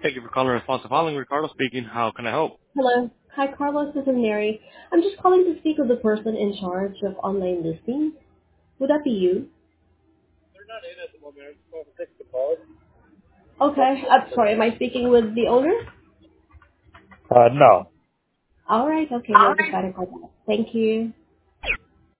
Thank you for calling Responsive Calling. Ricardo speaking. How can I help? Hello. Hi, Carlos. This is Mary. I'm just calling to speak with the person in charge of online listings. Would that be you? Okay. I'm sorry. Am I speaking with the owner? No. All right. Okay. We'll just try to call back. Thank you.